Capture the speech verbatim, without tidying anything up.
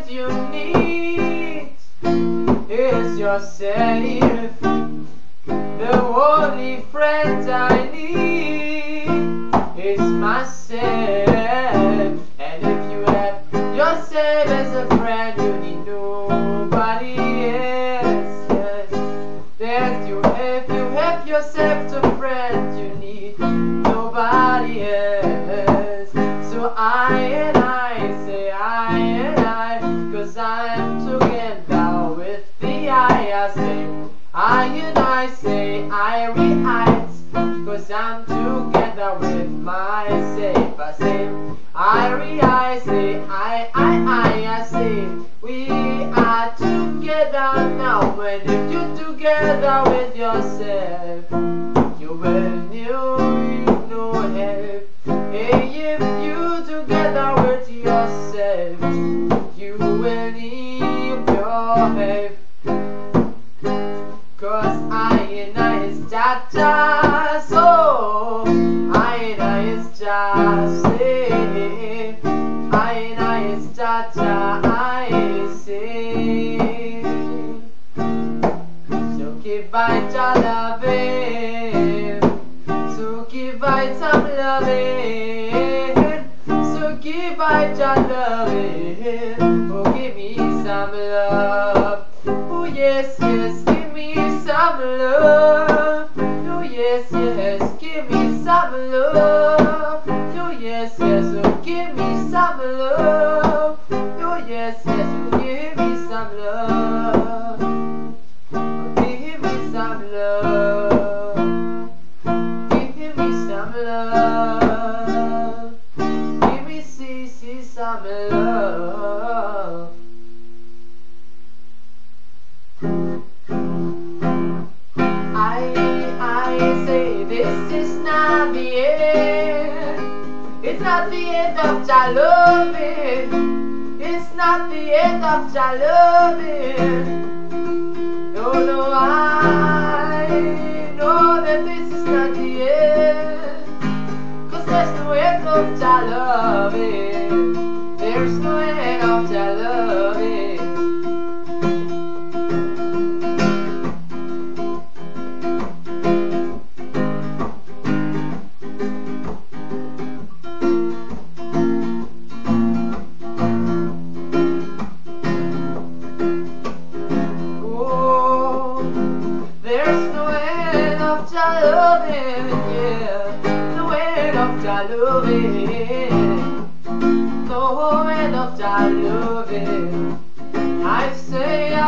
what you need is yourself. The only friend I need is myself. And if you have yourself as a friend, you need nobody else. Yes. That you have, you have yourself to friend, you need nobody else. So I and I say I and I, cause I'm together with the I. I say I and I say I react, cause I'm together with myself. I say I re I say I I I I say we are together now. When if you're together with yourself, you will need no help. Hey, if you together with yourself, you will need your help. Cause I and I is Jaja, so I and I is just say, I and I is Jaja, I say. So give I Jah loving, so give I some loving, so give I Jah loving, oh give me some love, oh yes yes. Some love, oh yes, yes, give me some love, oh yes, yes, oh give me some love, oh yes, yes, oh give me some love, oh give me some love, give me some love, give me see, see some love. This is not the end. It's not the end of Jah loving. It's not the end of Jah loving. No, no, I know that this is not the end. Cause there's no end of Jah loving. There's no end of Jah loving. Jah loving, yeah, the way of Jah loving, the way of Jah loving. I say